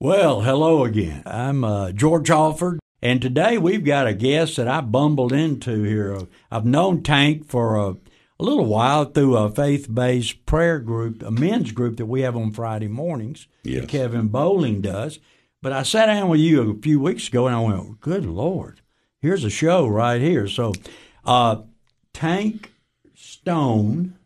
Well, hello again. I'm George Alford, and today we've got a guest that I bumbled into here. I've known Tank for a little while through a faith-based prayer group, a men's group that we have on Friday mornings. Yes. That Kevin Bowling does. But I sat down with you a few weeks ago, and I went, good Lord, here's a show right here. So Tank Stone,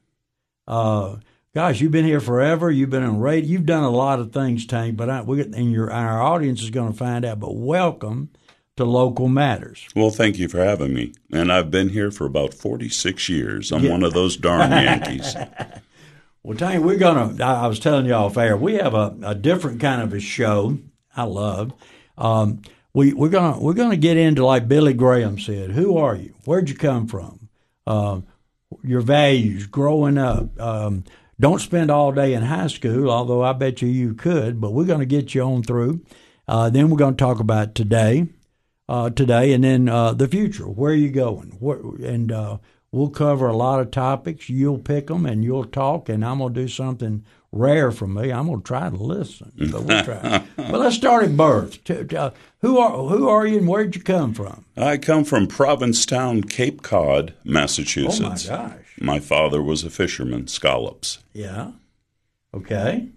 gosh, you've been here forever. You've been on radio. You've done a lot of things, Tank. But our audience is going to find out. But welcome to Local Matters. Well, thank you for having me. And I've been here for about 46 years. I'm one of those darn Yankees. Well, Tank, I was telling you off air, we have a different kind of a show I love. We're gonna get into, like Billy Graham said, who are you? Where'd you come from? Your values, growing up. Don't spend all day in high school, although I bet you could, but we're going to get you on through. Then we're going to talk about today, and then the future. Where are you going? We'll cover a lot of topics. You'll pick them, and you'll talk, and I'm going to do something rare for me. I'm going to try to listen, but we'll try. But let's start at birth. Who are you, and where'd you come from? I come from Provincetown, Cape Cod, Massachusetts. Oh, my gosh. My father was a fisherman, scallops. Yeah. Okay.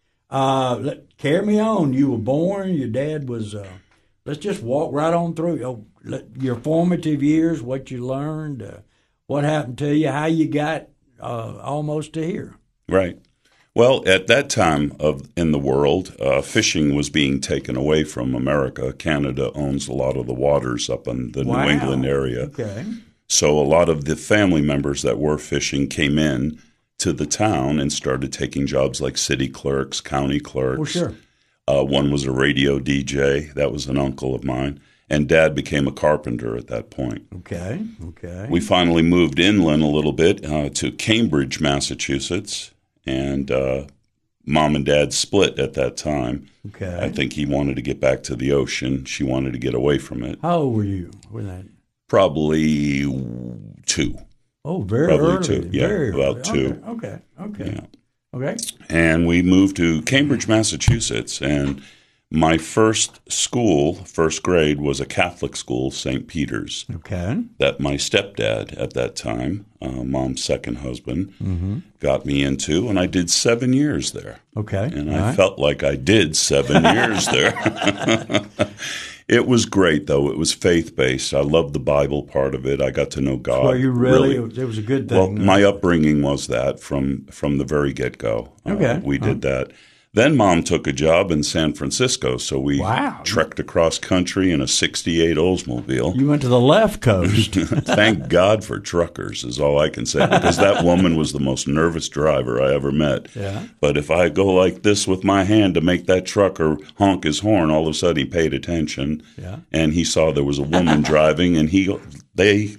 Carry me on. You were born. Your dad was. Let's just walk right on through your formative years, what you learned, what happened to you, how you got almost to here. Right. Well, at that time in the world, fishing was being taken away from America. Canada owns a lot of the waters up in the New England area. Okay. So a lot of the family members that were fishing came in to the town and started taking jobs like city clerks, county clerks. Well, sure. One was a radio DJ. That was an uncle of mine. And Dad became a carpenter at that point. Okay. We finally moved inland a little bit to Cambridge, Massachusetts. And Mom and Dad split at that time. Okay. I think he wanted to get back to the ocean. She wanted to get away from it. How old were you when that? Probably 2. Oh, very early. 2. Yeah, very about early. 2. Okay. Yeah. Okay. And we moved to Cambridge, Massachusetts. And my first grade, was a Catholic school, St. Peter's. Okay. That my stepdad at that time, Mom's second husband, got me into. And I did 7 years there. Okay. And I felt like I did 7 years there. It was great, though. It was faith-based. I loved the Bible part of it. I got to know God. Well, you really it was a good thing. Well, my upbringing was that from the very get-go. Okay. We did that. Then Mom took a job in San Francisco, so we trekked across country in a 68 Oldsmobile. You went to the left coast. Thank God for truckers is all I can say, because that woman was the most nervous driver I ever met. Yeah. But if I go like this with my hand to make that trucker honk his horn, all of a sudden he paid attention, and he saw there was a woman driving, and they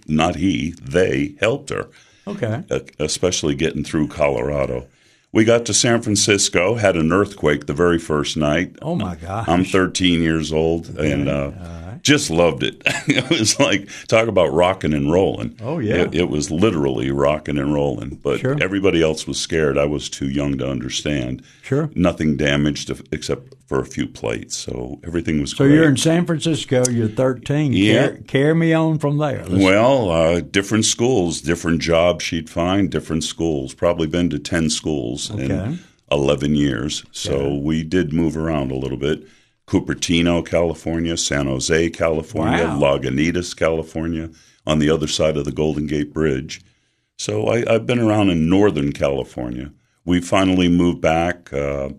helped her. Okay. Especially getting through Colorado. We got to San Francisco, had an earthquake the very first night. Oh, my gosh. I'm 13 years old, and just loved it. It was like, talk about rocking and rolling. Oh, yeah. It was literally rocking and rolling. But everybody else was scared. I was too young to understand. Sure. Nothing damaged except for a few plates. So everything was great. So you're in San Francisco. You're 13. Yeah. Carry me on from there. Different schools, different jobs she'd find, different schools. Probably been to 10 schools in 11 years. So we did move around a little bit. Cupertino, California, San Jose, California, Lagunitas, California, on the other side of the Golden Gate Bridge. So I've been around in Northern California. We finally moved back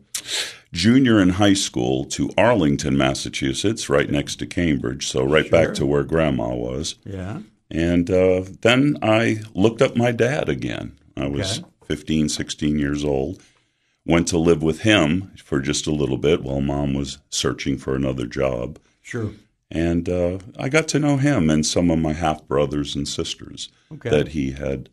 junior in high school to Arlington, Massachusetts, right next to Cambridge, so right back to where Grandma was. Yeah. And then I looked up my dad again. I was 15, 16 years old. Went to live with him for just a little bit while Mom was searching for another job. Sure. And I got to know him and some of my half-brothers and sisters that he had.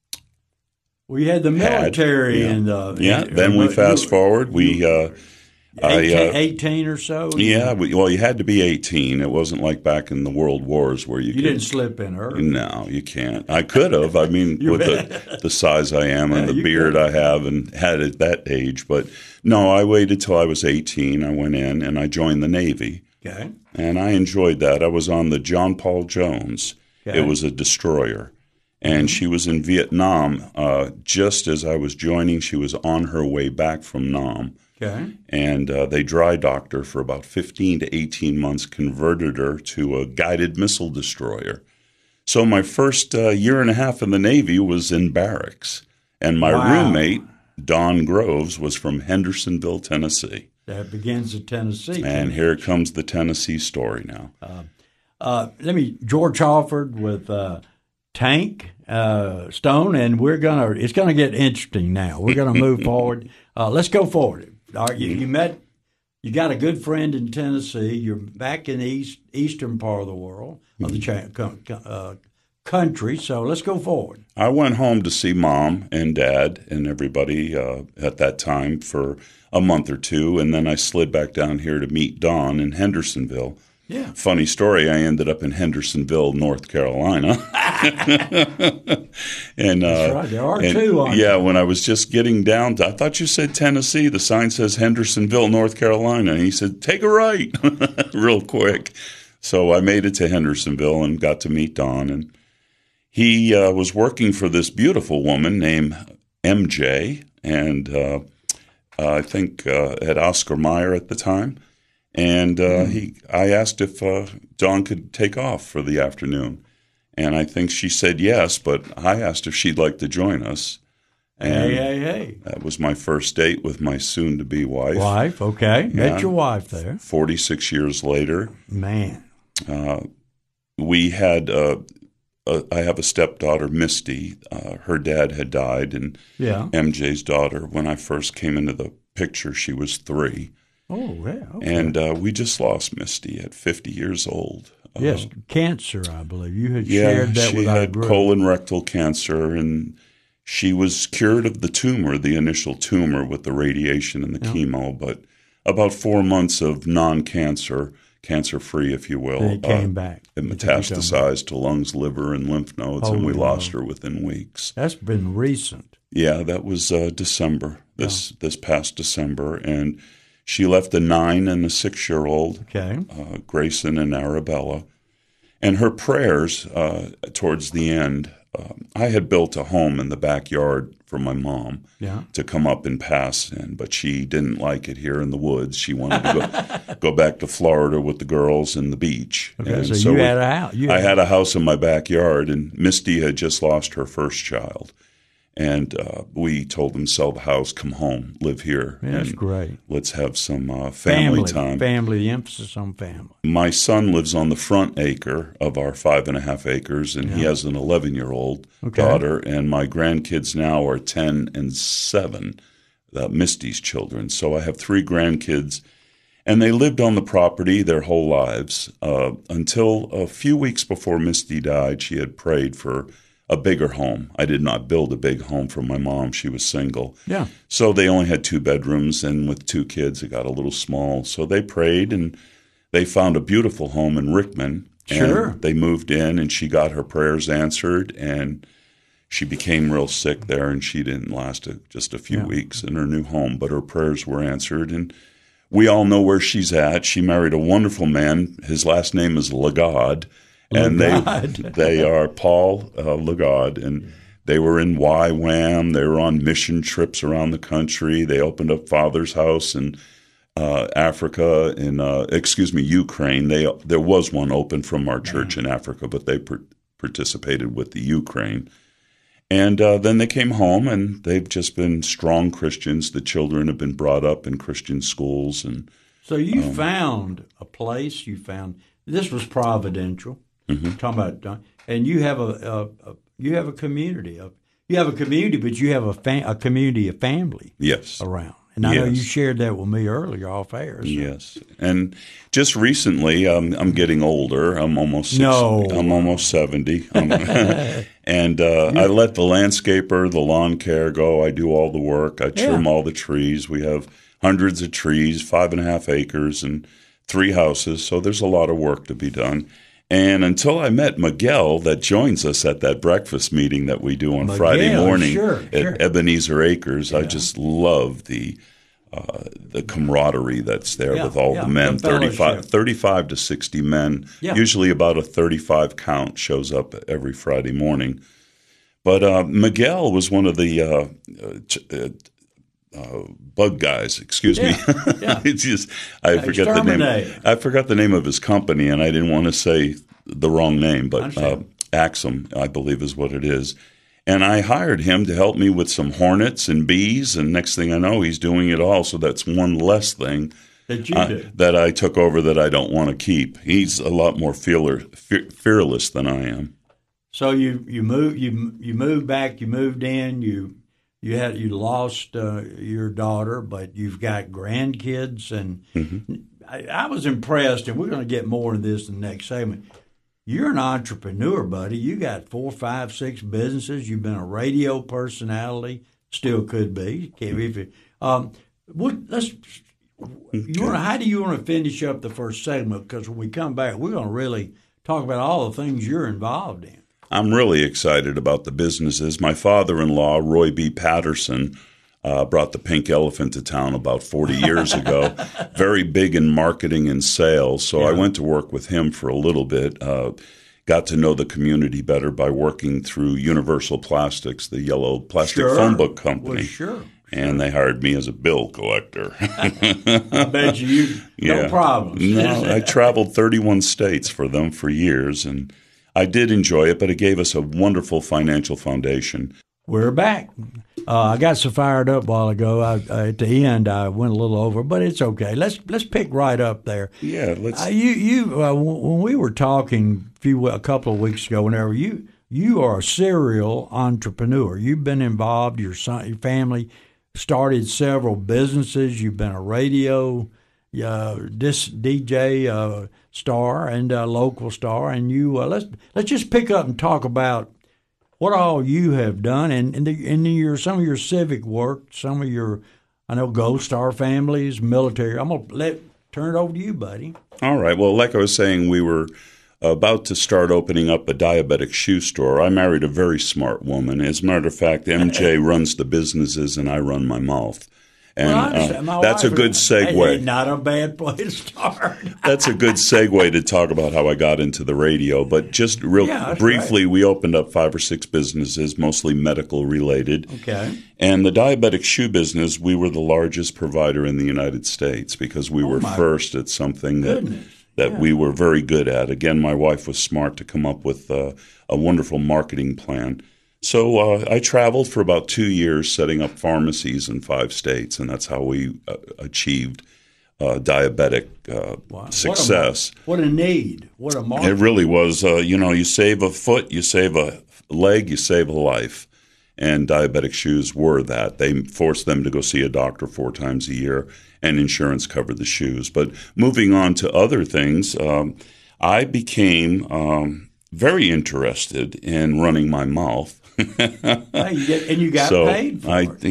We had the military and then we fast forward. 18 or so? Yeah, well, you had to be 18. It wasn't like back in the World Wars where you didn't slip in early. No, you can't. I could have. I mean, with the size I am and the beard I have and had at that age. But no, I waited till I was 18. I went in and I joined the Navy. Okay. And I enjoyed that. I was on the John Paul Jones. Okay. It was a destroyer. And she was in Vietnam just as I was joining. She was on her way back from Nam. Okay. And they dry docked her for about 15 to 18 months, converted her to a guided missile destroyer. So my first year and a half in the Navy was in barracks. And my roommate, Don Groves, was from Hendersonville, Tennessee. That begins at Tennessee. And here comes the Tennessee story now. George Halford with Tank Stone, and it's gonna get interesting now. We're gonna move forward. Let's go forward. All right, you got a good friend in Tennessee. You're back in the eastern part of the world, of the country. So let's go forward. I went home to see Mom and Dad and everybody at that time for a month or two, and then I slid back down here to meet Don in Hendersonville. Yeah. Funny story, I ended up in Hendersonville, North Carolina. And that's right. There are two. Yeah, when I was just getting down to, I thought you said Tennessee. The sign says Hendersonville, North Carolina. And he said, take a right, real quick. So I made it to Hendersonville and got to meet Don. And he was working for this beautiful woman named MJ, and I think at Oscar Mayer at the time. And I asked if Dawn could take off for the afternoon. And I think she said yes, but I asked if she'd like to join us. And hey. That was my first date with my soon-to-be wife. Wife, okay. Yeah. Met your wife there. 46 years later. Man. We had I have a stepdaughter, Misty. Her dad had died, and MJ's daughter, when I first came into the picture, she was 3. Oh, yeah. Okay. And we just lost Misty at 50 years old. Yes, cancer, I believe. You had shared that with our group. She had colon rectal cancer, and she was cured of the tumor, the initial tumor with the radiation and the chemo, but about 4 months of non-cancer, cancer-free, if you will. And it came back. It metastasized to lungs, liver, and lymph nodes, and we lost her within weeks. That's been recent. Yeah, that was December, this past December, and she left a 9 and a 6-year-old, Grayson and Arabella. And her prayers towards the end, I had built a home in the backyard for my mom to come up and pass in, but she didn't like it here in the woods. She wanted to go back to Florida with the girls and the beach. Okay, and so you had a house. I had a house in my backyard, and Misty had just lost her first child. And we told them, sell the house, come home, live here. Yeah, that's great. Let's have some family time. Family, emphasis on family. My son lives on the front acre of our 5.5 acres, and he has an 11-year-old daughter. And my grandkids now are 10 and 7, Misty's children. So I have 3 grandkids, and they lived on the property their whole lives until a few weeks before Misty died. She had prayed for a bigger home. I did not build a big home for my mom. She was single. Yeah. So they only had 2 bedrooms, and with 2 kids, it got a little small. So they prayed, and they found a beautiful home in Rickman. Sure. And they moved in, and she got her prayers answered, and she became real sick there, and she didn't last just a few weeks in her new home, but her prayers were answered, and we all know where she's at. She married a wonderful man. His last name is Lagarde. And they are Paul Lagarde, and they were in YWAM. They were on mission trips around the country. They opened up Father's House in Africa, Ukraine. There was one open from our church in Africa, but they participated with the Ukraine. And then they came home, and they've just been strong Christians. The children have been brought up in Christian schools. And so you found a place. This was providential. Mm-hmm. Talking about, and you have a community. You have a community, but you have a community of family. Yes. Around. And I know you shared that with me earlier off air. So. Yes. And just recently, I'm getting older. I'm almost 60, I'm almost 70. And I let the landscaper, the lawn care go. I do all the work. I trim all the trees. We have hundreds of trees, 5.5 acres, and 3 houses. So there's a lot of work to be done. And until I met Miguel, that joins us at that breakfast meeting that we do on Friday morning at Ebenezer Acres, I just love the camaraderie that's there with all the men, 35 to 60 men. Usually about a 35 count shows up every Friday morning. But Miguel was one of the bug guys, excuse me. It's just I forget the name. I forgot the name of his company, and I didn't want to say the wrong name, but Axum, I believe, is what it is. And I hired him to help me with some hornets and bees, and next thing I know, he's doing it all. So that's one less thing that I took over that I don't want to keep. He's a lot more fearless than I am. So you moved back. You moved in. You lost your daughter, but you've got grandkids, and I was impressed. And we're going to get more into this in the next segment. You're an entrepreneur, buddy. You got 4, 5, 6 businesses. You've been a radio personality. Still could be. How do you want to finish up the first segment? Because when we come back, we're going to really talk about all the things you're involved in. I'm really excited about the businesses. My father-in-law, Roy B. Patterson, brought the Pink Elephant to town about 40 years ago. Very big in marketing and sales. So I went to work with him for a little bit. Got to know the community better by working through Universal Plastics, the yellow plastic phone book company. Well, and they hired me as a bill collector. I bet you no problems. No, I traveled 31 states for them for years, and I did enjoy it, but it gave us a wonderful financial foundation. We're back. I got so fired up a while ago. At the end, I went a little over, but it's okay. Let's pick right up there. Yeah, let's. When we were talking a couple of weeks ago, whenever you are a serial entrepreneur. You've been involved. Your family started several businesses. You've been a radio DJ star and a local star, and you let's just pick up and talk about what all you have done, and some of your civic work, some of your, I know, Gold Star families, military. I'm gonna turn it over to you, buddy. All right. Well, like I was saying, we were about to start opening up a diabetic shoe store. I married a very smart woman. As a matter of fact, MJ runs the businesses, and I run my mouth. And that's a good segue. Not a bad place to start. That's a good segue to talk about how I got into the radio. But just briefly, we opened up 5 or 6 businesses, mostly medical related. Okay. And the diabetic shoe business, we were the largest provider in the United States because we were first at something that we were very good at. Again, my wife was smart to come up with a wonderful marketing plan. So I traveled for about 2 years setting up pharmacies in 5 states, and that's how we achieved diabetic success. What a need. What a market. It really was. You save a foot, you save a leg, you save a life. And diabetic shoes were that. They forced them to go see a doctor 4 times a year, and insurance covered the shoes. But moving on to other things, I became very interested in running my mouth. And you got paid for it.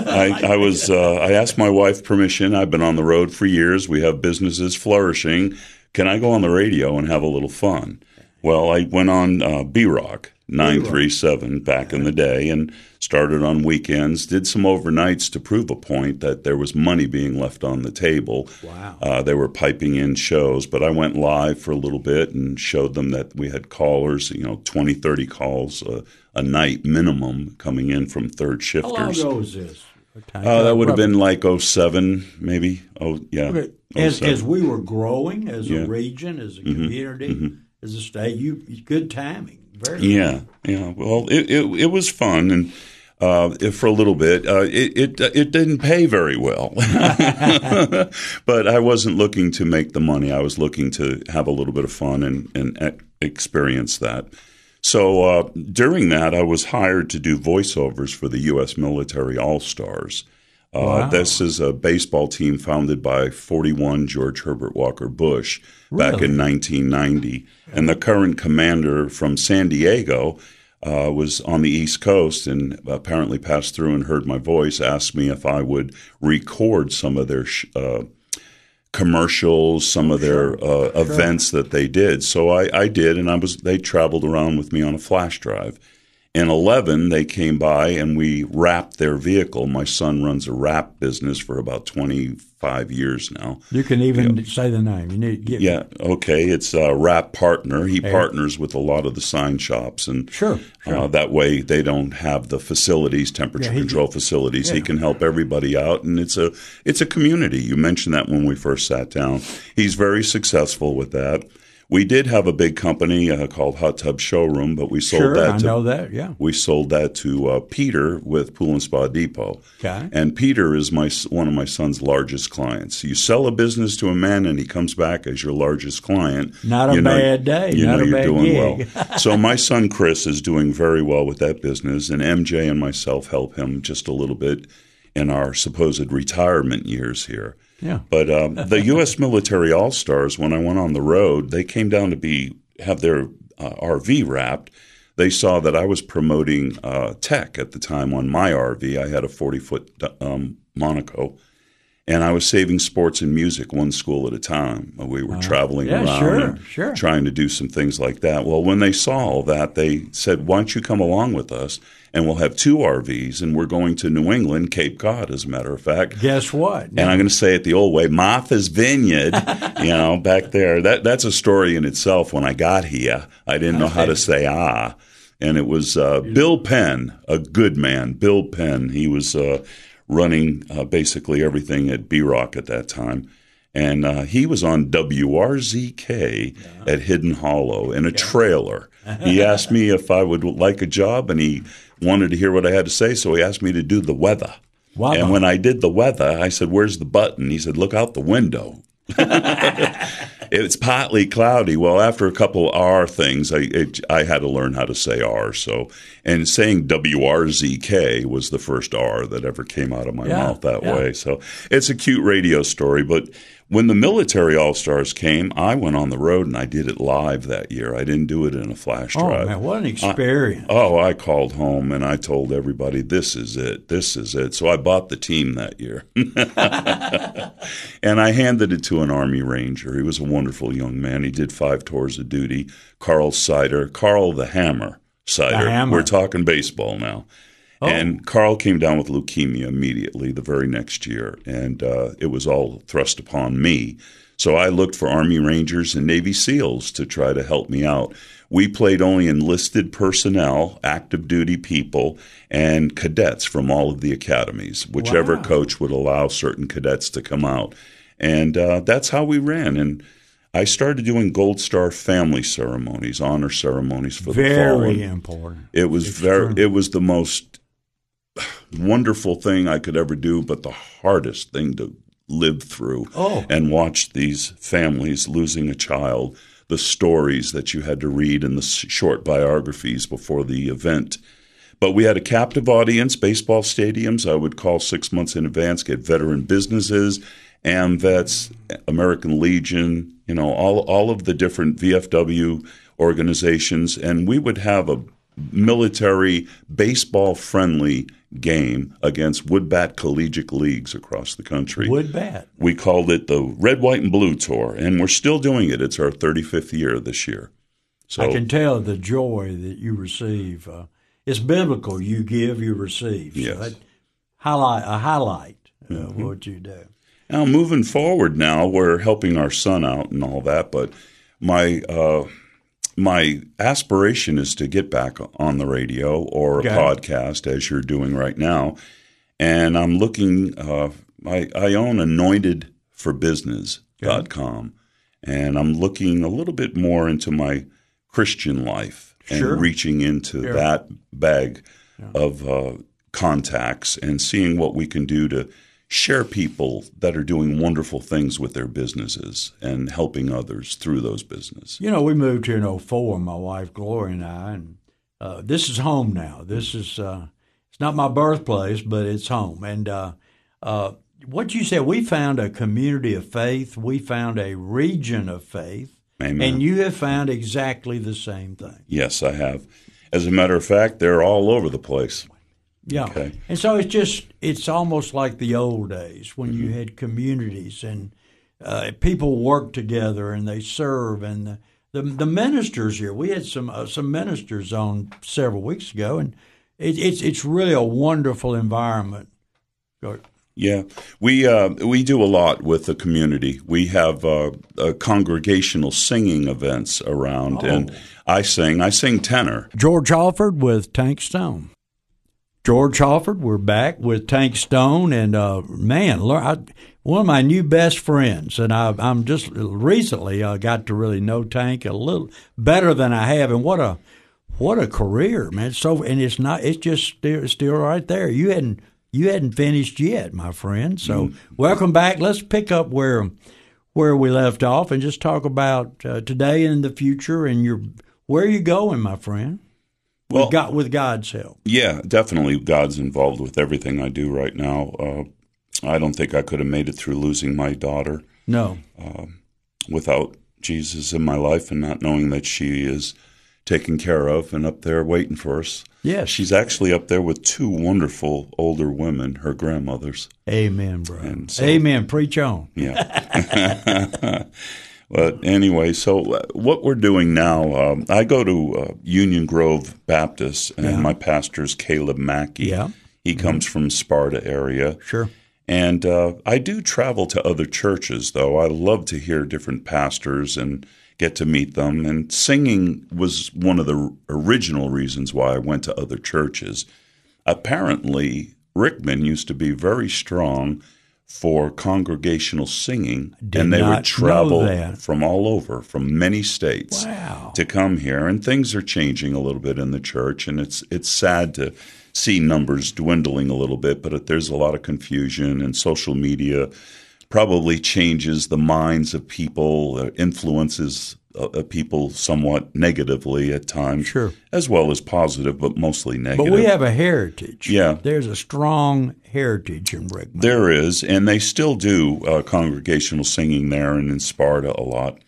I asked my wife permission. I've been on the road for years. We have businesses flourishing. Can I go on the radio and have a little fun? Well, I went on B-Rock 937 back in the day and started on weekends, did some overnights to prove a point that there was money being left on the table. Wow. They were piping in shows, but I went live for a little bit and showed them that we had callers, 20, 30 calls a night minimum coming in from third shifters. How long ago was this? That would have been like 07, maybe. Oh, yeah. Okay. As we were growing as a region, as a community, as a state, good timing. Very good. Yeah. Well, it was fun, and for a little bit, it didn't pay very well. But I wasn't looking to make the money. I was looking to have a little bit of fun and experience that. So during that, I was hired to do voiceovers for the U.S. Military All-Stars. Wow. This is a baseball team founded by 41 George Herbert Walker Bush back in 1990. And the current commander from San Diego was on the East Coast and apparently passed through and heard my voice, asked me if I would record some of their commercials, some of their events that they did. So I did, and they traveled around with me on a flash drive. In 2011, they came by and we wrapped their vehicle. My son runs a wrap business for about 25 years now. You can even say the name. You need to get okay. It's a Wrap Partner. He partners with a lot of the sign shops, and that way they don't have the facilities, temperature control facilities. He can help everybody out, and it's a community. You mentioned that when we first sat down. He's very successful with that. We did have a big company called Hot Tub Showroom, but we sold that. I know that. Yeah, we sold that to Peter with Pool and Spa Depot. Okay, and Peter is one of my son's largest clients. You sell a business to a man, and he comes back as your largest client. Not a bad day. You know you're doing gig. well. So my son Chris is doing very well with that business, and MJ and myself help him just a little bit in our supposed retirement years here. Yeah. But the U.S. Military All-Stars, when I went on the road, they came down to have their RV wrapped. They saw that I was promoting tech at the time on my RV. I had a 40-foot Monaco, and I was saving sports and music one school at a time. We were traveling around and trying to do some things like that. Well, when they saw all that, they said, why don't you come along with us? And we'll have 2 RVs, and we're going to New England, Cape Cod, as a matter of fact. Guess what? And I'm going to say it the old way, Martha's Vineyard, back there. That's a story in itself. When I got here, I didn't know how to say And it was Bill Penn, a good man, Bill Penn. He was running basically everything at B-Rock at that time. And he was on WRZK at Hidden Hollow in a trailer. He asked me if I would like a job, and he wanted to hear what I had to say, so he asked me to do the weather. Wow. And when I did the weather, I said, where's the button? He said, look out the window. It's partly cloudy. Well, after a couple R things, I had to learn how to say R. And saying WRZK was the first R that ever came out of my mouth that way. So it's a cute radio story. But when the Military All-Stars came, I went on the road and I did it live that year. I didn't do it in a flash drive. Oh, man, what an experience. I called home and I told everybody, this is it, this is it. So I bought the team that year. And I handed it to an Army Ranger. He was a wonderful young man. He did 5 tours of duty. Carl the Hammer Sider. We're talking baseball now. Oh. And Carl came down with leukemia immediately the very next year, and it was all thrust upon me. So I looked for Army Rangers and Navy SEALs to try to help me out. We played only enlisted personnel, active duty people, and cadets from all of the academies, whichever coach would allow certain cadets to come out. And that's how we ran. And I started doing Gold Star family ceremonies, honor ceremonies for the fallen. Very important. It was it was the most wonderful thing I could ever do, but the hardest thing to live through and watch these families losing a child, the stories that you had to read in the short biographies before the event. But we had a captive audience, baseball stadiums. I would call 6 months in advance, get veteran businesses, AMVETS, American Legion, all of the different VFW organizations, and we would have a military baseball-friendly game against Woodbat collegiate leagues across the country. Woodbat. We called it the Red, White, and Blue Tour, and we're still doing it. It's our 35th year this year. So I can tell the joy that you receive. It's biblical. You give, you receive. So yes. A highlight of what you do. Now, moving forward now, we're helping our son out and all that, but my aspiration is to get back on the radio or a podcast, as you're doing right now. And I'm looking, I own anointedforbusiness.com, and I'm looking a little bit more into my Christian life and reaching into that bag of contacts and seeing what we can do to share people that are doing wonderful things with their businesses and helping others through those businesses. We moved here in 2004, my wife Gloria and I, and this is home now. This is it's not my birthplace, but it's home. And what you said, we found a community of faith. We found a region of faith. Amen. And you have found exactly the same thing. Yes, I have. As a matter of fact, they're all over the place. Yeah. Okay. And so it's almost like the old days when you had communities and people work together and they serve, and the ministers here. We had some ministers on several weeks ago, and it's really a wonderful environment. Yeah, we do a lot with the community. We have congregational singing events around, and I sing tenor. George Halford with Tank Stone. George Halford, we're back with Tank Stone, and one of my new best friends, and I'm just recently got to really know Tank a little better than I have, and what a career, man! It's just still right there. You hadn't finished yet, my friend. So welcome back. Let's pick up where we left off and just talk about today and the future and where are you going, my friend? Well, with God's help. Yeah, definitely. God's involved with everything I do right now. I don't think I could have made it through losing my daughter. No. Without Jesus in my life and not knowing that she is taken care of and up there waiting for us. Yes. She's actually up there with two wonderful older women, her grandmothers. Amen, brother. Amen. Preach on. Yeah. But anyway, so what we're doing now, I go to Union Grove Baptist, and my pastor's Caleb Mackey. Yeah. He comes from Sparta area. Sure. And I do travel to other churches, though. I love to hear different pastors and get to meet them. And singing was one of the original reasons why I went to other churches. Apparently, Rickman used to be very strong for congregational singing, and they would travel from all over, from many states, to come here. And things are changing a little bit in the church, and it's sad to see numbers dwindling a little bit, but there's a lot of confusion, and social media probably changes the minds of people, influences people somewhat negatively at times, sure, as well as positive, but mostly negative. But we have a heritage. Yeah. There's a strong heritage in Rickman. There is, and they still do congregational singing there and in Sparta a lot,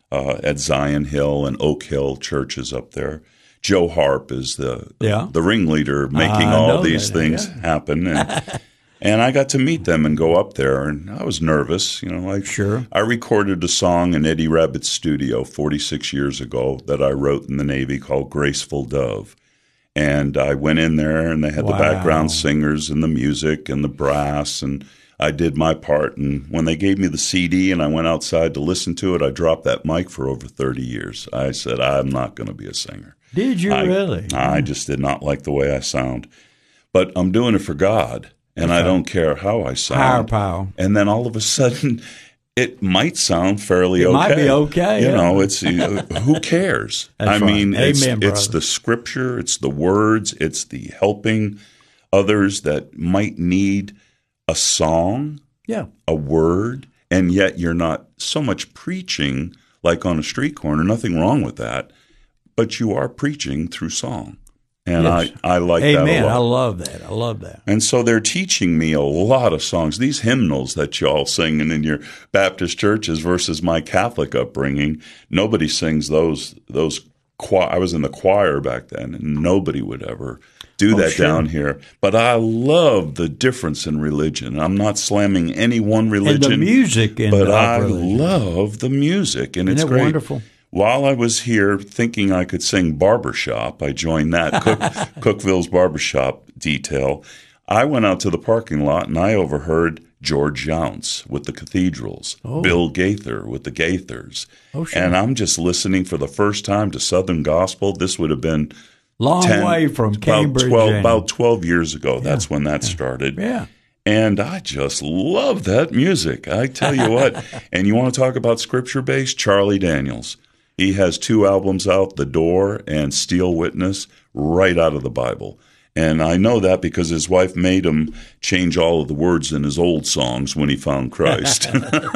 at Zion Hill and Oak Hill churches up there. Joe Harp is the ringleader making all these things happen. And I got to meet them and go up there, and I was nervous. Sure. I recorded a song in Eddie Rabbitt's studio 46 years ago that I wrote in the Navy called Graceful Dove. And I went in there, and they had the background singers and the music and the brass, and I did my part. And when they gave me the CD and I went outside to listen to it, I dropped that mic for over 30 years. I said, I'm not going to be a singer. Did you really? I just did not like the way I sound. But I'm doing it for God. And I don't care how I sound. Higher power. And then all of a sudden, it might sound fairly okay. It might be okay. It's who cares? That's mean, right. Amen, it's the scripture, it's the words, it's the helping others that might need a song, a word, and yet you're not so much preaching like on a street corner. Nothing wrong with that, but you are preaching through song. And I like that a lot. I love that. I love that. And so they're teaching me a lot of songs. These hymnals that y'all singing in your Baptist churches versus my Catholic upbringing, nobody sings those choir. I was in the choir back then, and nobody would ever do that down here. But I love the difference in religion. I'm not slamming any one religion. And the music in but I religion. Love the music, and it's great. Wonderful? While I was here thinking I could sing barbershop, I joined that, Cookville's barbershop detail. I went out to the parking lot and I overheard George Jounce with the Cathedrals, Bill Gaither with the Gaithers. Oh, sure. And I'm just listening for the first time to Southern Gospel. This would have been long way from Cambridge. About 12 years ago. That's when that started. Yeah. And I just love that music. I tell you what. And you want to talk about scripture-based? Charlie Daniels. He has 2 albums out, The Door and Steel Witness, right out of the Bible. And I know that because his wife made him change all of the words in his old songs when he found Christ.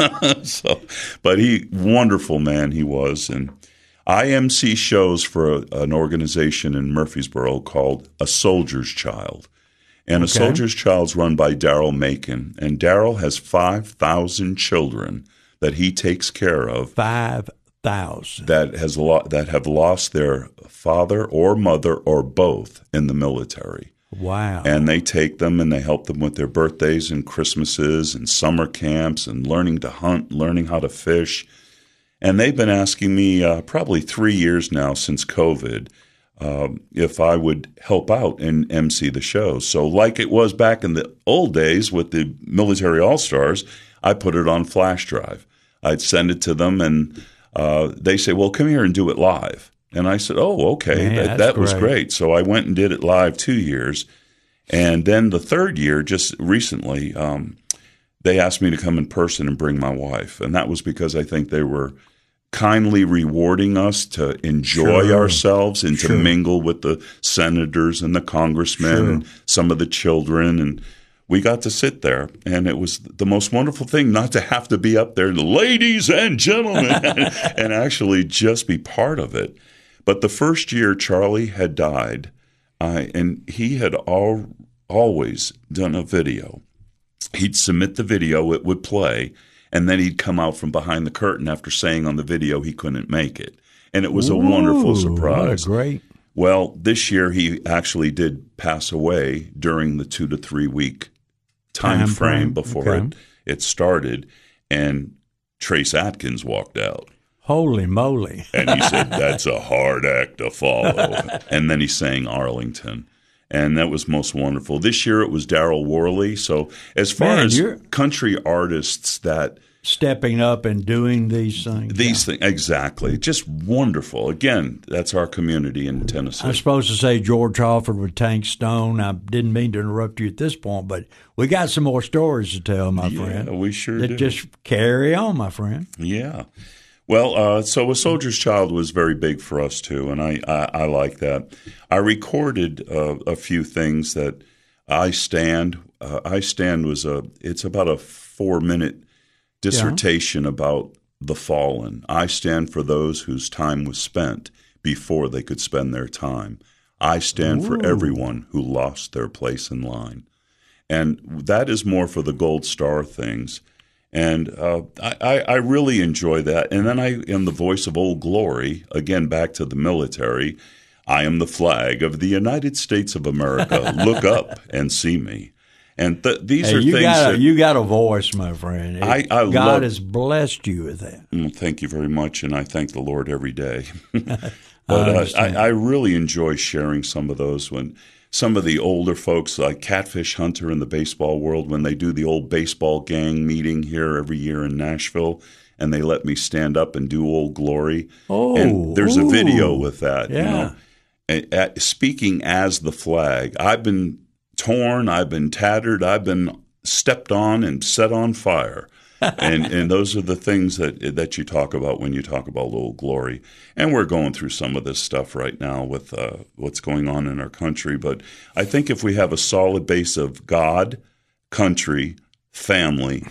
But wonderful man he was. And I MC shows for an organization in Murfreesboro called A Soldier's Child. And A Soldier's Child's run by Daryl Macon. And Daryl has 5,000 children that he takes care of. 100,000 that have lost their father or mother or both in the military. Wow. And they take them and they help them with their birthdays and Christmases and summer camps and learning to hunt, learning how to fish. And they've been asking me probably 3 years now since COVID if I would help out and MC the shows. So like it was back in the old days with the Military All-Stars, I put it on flash drive. I'd send it to them and they say, well, come here and do it live. And I said, oh, okay, Man, that was great. So I went and did it live 2 years. And then the third year, just recently, they asked me to come in person and bring my wife. And that was because I think they were kindly rewarding us to enjoy ourselves and to mingle with the senators and the congressmen and some of the children. And we got to sit there, and it was the most wonderful thing not to have to be up there, ladies and gentlemen, and actually just be part of it. But the first year Charlie had died, and he had always done a video. He'd submit the video, it would play, and then he'd come out from behind the curtain after saying on the video he couldn't make it. And it was a wonderful surprise. What a great. Well, this year he actually did pass away during the 2 to 3 week time frame before it started, and Trace Atkins walked out. Holy moly. And he said, that's a hard act to follow. And then he sang Arlington. And that was most wonderful. This year it was Daryl Worley. So as far as country artists that stepping up and doing these things. Things, exactly. Just wonderful. Again, that's our community in Tennessee. I'm supposed to say George Halford with Tank Stone. I didn't mean to interrupt you at this point, but we got some more stories to tell, my friend. Yeah, we sure do. Just carry on, my friend. Yeah. Well, so A Soldier's Child was very big for us, too, and I like that. I recorded a few things that I Stand was it's about a 4-minute dissertation about the fallen. I stand for those whose time was spent before they could spend their time. I stand for everyone who lost their place in line. And that is more for the gold star things. And I really enjoy that. And then I am the voice of Old Glory, again, back to the military. I am the flag of the United States of America. Look up and see me. And these are things you got a voice, my friend. God has blessed you with that. Thank you very much, and I thank the Lord every day. But I really enjoy sharing some of those when some of the older folks, like Catfish Hunter in the baseball world, when they do the old baseball gang meeting here every year in Nashville, and they let me stand up and do Old Glory. And there's a video with that. Yeah. You know, speaking as the flag, I've been torn, I've been tattered, I've been stepped on and set on fire. and those are the things that you talk about when you talk about Old Glory. And we're going through some of this stuff right now with what's going on in our country. But I think if we have a solid base of God, country, family,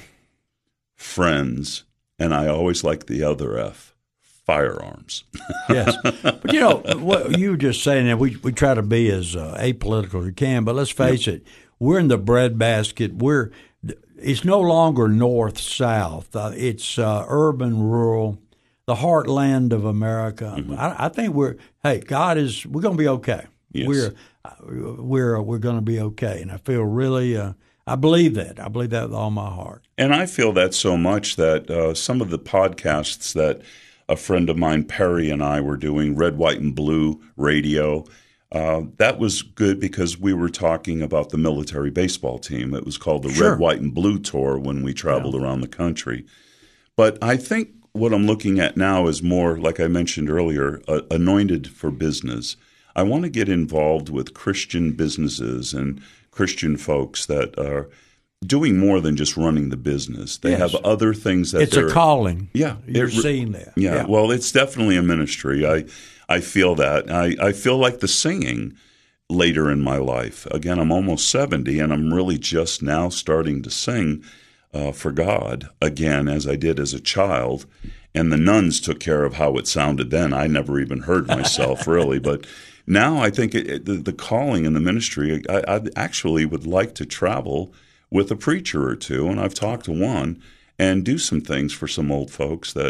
friends, and I always like the other F, firearms. Yes. But, you know, what you were just saying that we try to be as apolitical as we can, but let's face it, we're in the breadbasket. It's no longer north-south. It's urban, rural, the heartland of America. Mm-hmm. I think we're going to be okay. Yes. We're going to be okay. And I feel really, I believe that. I believe that with all my heart. And I feel that so much that some of the podcasts that a friend of mine, Perry, and I were doing, Red, White, and Blue Radio, that was good because we were talking about the military baseball team. It was called the Red, White, and Blue Tour when we traveled around the country. But I think what I'm looking at now is more, like I mentioned earlier, anointed for business. I want to get involved with Christian businesses and Christian folks that are doing more than just running the business. They have other things that it's a calling. Yeah. You're seeing that. Yeah. Well, it's definitely a ministry. I feel that. I feel like the singing later in my life. Again, I'm almost 70, and I'm really just now starting to sing for God again, as I did as a child. And the nuns took care of how it sounded then. I never even heard myself, really. But now I think the calling in the ministry, I actually would like to travel with a preacher or two, and I've talked to one, and do some things for some old folks that,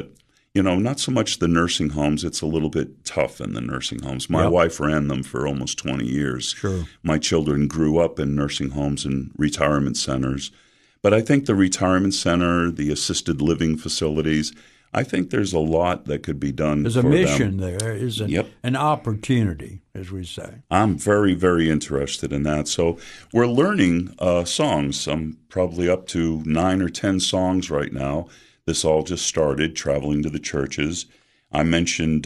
not so much the nursing homes. It's a little bit tough in the nursing homes. My wife ran them for almost 20 years. Sure. My children grew up in nursing homes and retirement centers. But I think the retirement center, the assisted living facilities, I think there's a lot that could be done. There's a mission there. There's an opportunity, as we say. I'm very, very interested in that. So we're learning songs. I'm probably up to 9 or 10 songs right now. This all just started, traveling to the churches. I mentioned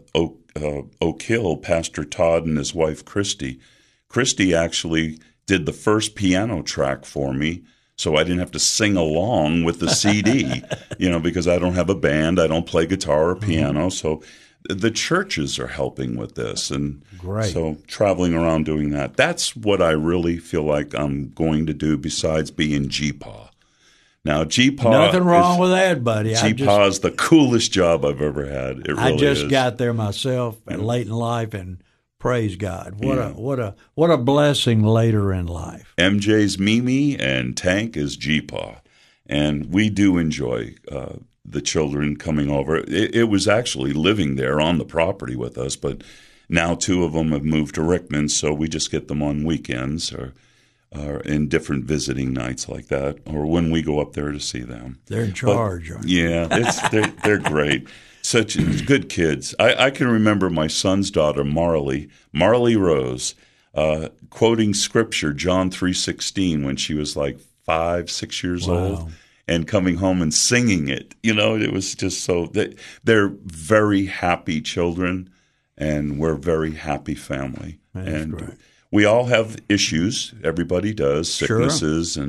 Oak Hill, Pastor Todd and his wife, Christy. Christy actually did the first piano track for me, so I didn't have to sing along with the CD, because I don't have a band. I don't play guitar or piano. So the churches are helping with this. And Great. So traveling around doing that, that's what I really feel like I'm going to do besides being GPA. Now, GPA. Nothing wrong with that, buddy. GPA is the coolest job I've ever had. It really I just is. got there myself late in life, and praise God. What a blessing later in life. MJ's Mimi and Tank is GPA. And we do enjoy the children coming over. It was actually living there on the property with us, but now 2 of them have moved to Rickman, so we just get them on weekends or in different visiting nights like that, or when we go up there to see them. They're in charge. They're great. Such good kids. I can remember my son's daughter, Marley Rose, quoting Scripture, John 3:16, when she was like 5, 6 years old, and coming home and singing it. It was just so they're very happy children, and we're a very happy family. That's great. We all have issues. Everybody does, sicknesses Sure.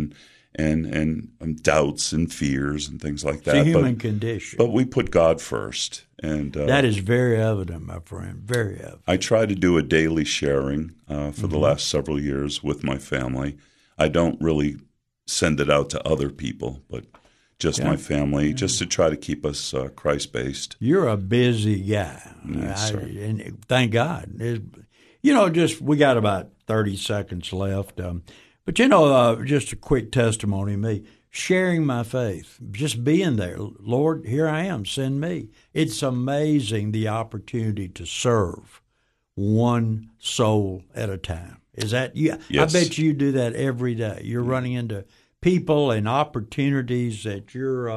and doubts and fears and things like that. It's a human condition. But we put God first. And that is very evident, my friend, very evident. I try to do a daily sharing for the last several years with my family. I don't really send it out to other people, but just my family, just to try to keep us Christ-based. You're a busy guy. Yes, sir. And thank God. We got about 30 seconds left. But, just a quick testimony of me, sharing my faith, just being there. Lord, here I am, send me. It's amazing the opportunity to serve one soul at a time. Is that you? Yes. I bet you do that every day. You're running into people and opportunities that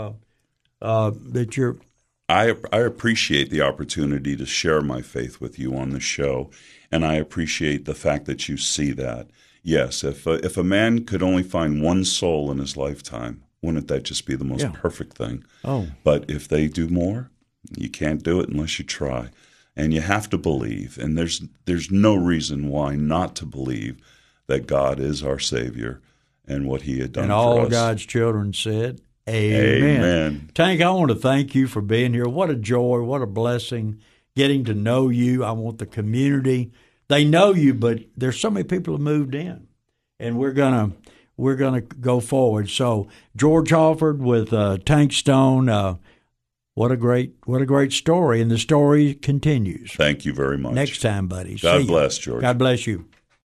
I appreciate the opportunity to share my faith with you on the show, and I appreciate the fact that you see that. Yes, if a man could only find one soul in his lifetime, wouldn't that just be the most perfect thing? Oh. But if they do more, you can't do it unless you try. And you have to believe, and there's no reason why not to believe that God is our Savior and what He had done for us. And all God's children said, Amen. Tank, I want to thank you for being here. What a joy, what a blessing getting to know you. I want the community. They know you, but there's so many people who moved in, and we're gonna go forward. So George Halford with Tank Stone. What a great story, and the story continues. Thank you very much. Next time, buddy. God bless, George. God bless you.